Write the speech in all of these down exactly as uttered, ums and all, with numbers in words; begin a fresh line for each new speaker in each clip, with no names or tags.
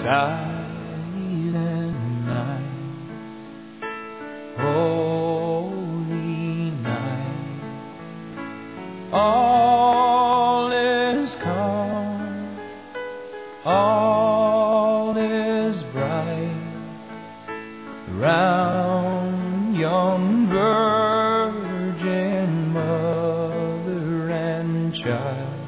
Silent night, holy night, all is calm, all is bright, around young virgin mother and child.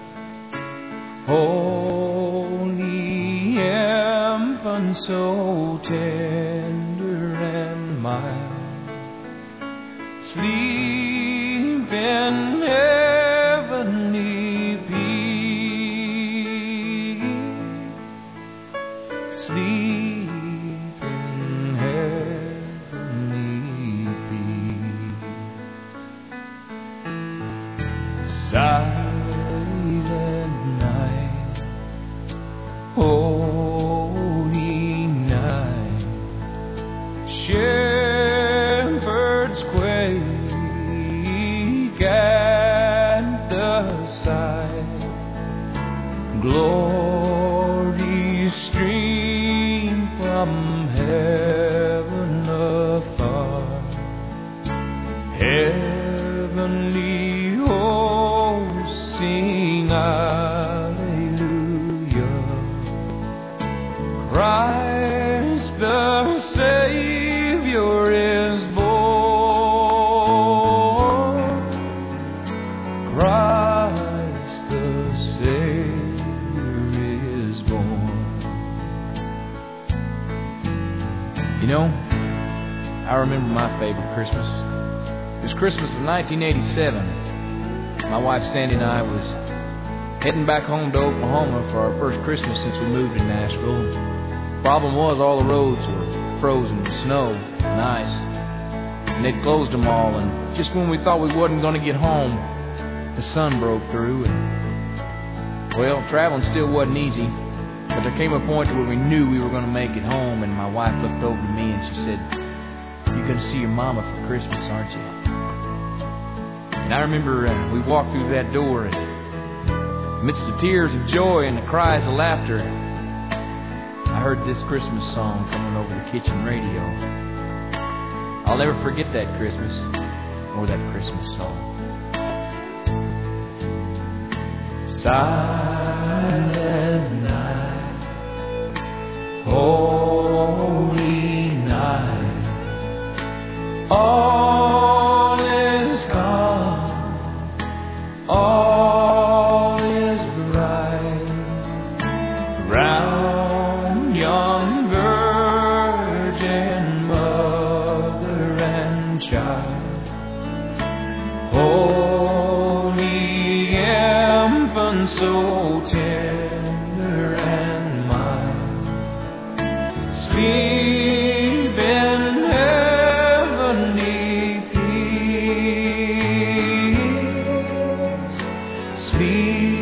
Holy infant, so tender and mild, sleep in heavenly peace, sleep in heavenly peace. Silent night, holy night, shepherds quake at the sight, glory stream from heaven afar, heavenly hosts sing hallelujah. Christ the Savior is born. Christ the Savior is born. You know, I remember my favorite Christmas. It was Christmas of nineteen eighty-seven. My wife Sandy and I was heading back home to Oklahoma for our first Christmas since we moved to Nashville. Problem was, all the roads were frozen with snow and ice, and they'd closed them all, and just when we thought we wasn't going to get home, the sun broke through, and, well, traveling still wasn't easy, but there came a point where we knew we were going to make it home, and my wife looked over to me and she said, "You're going to see your mama for Christmas, aren't you?" And I remember uh, we walked through that door, and amidst the tears of joy and the cries of laughter, I heard this Christmas song coming over the kitchen radio. I'll never forget that Christmas or that Christmas song. Silent night, holy night, all is calm, all is bright, round young virgin mother and child. Holy infant, so tender and mild, sleep in heavenly peace, sleep